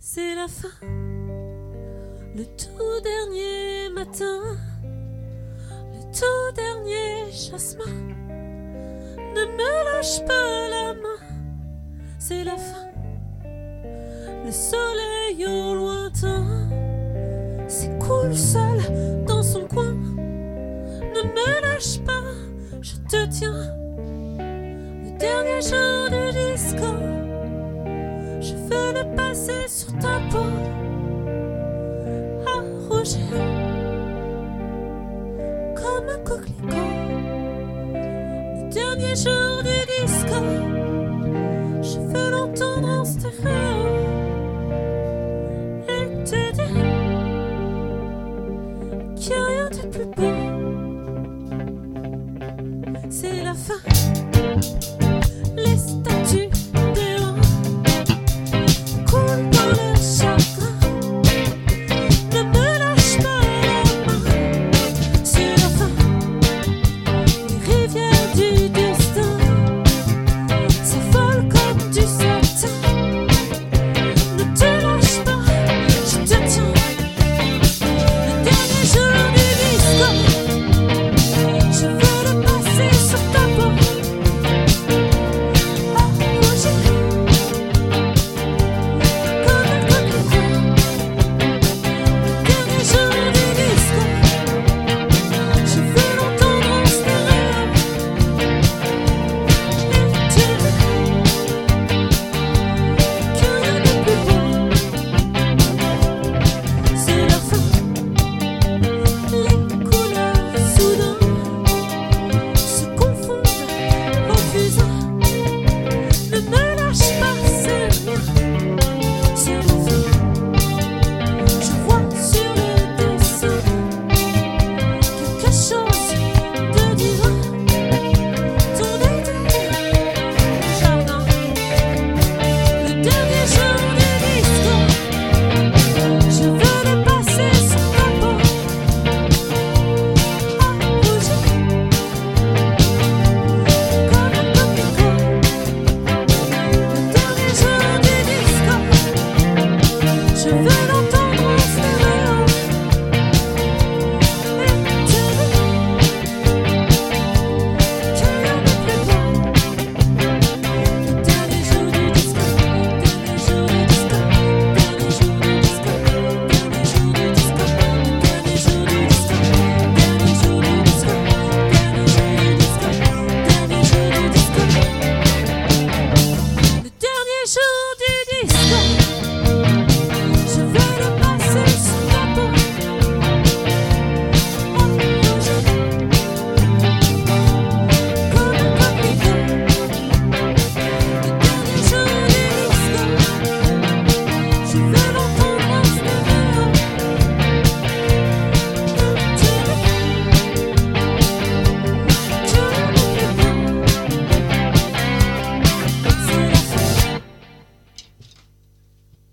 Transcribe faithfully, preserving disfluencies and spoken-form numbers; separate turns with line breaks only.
C'est la fin, le tout dernier matin, le tout dernier jasmin. Ne me lâche pas la main, c'est la fin. Le soleil au lointain s'écoule seul dans son coin. Ne me lâche pas, je te tiens. Le dernier jour du disco, je veux le passer sur ta peau à rougir comme un coquelicot. Le dernier jour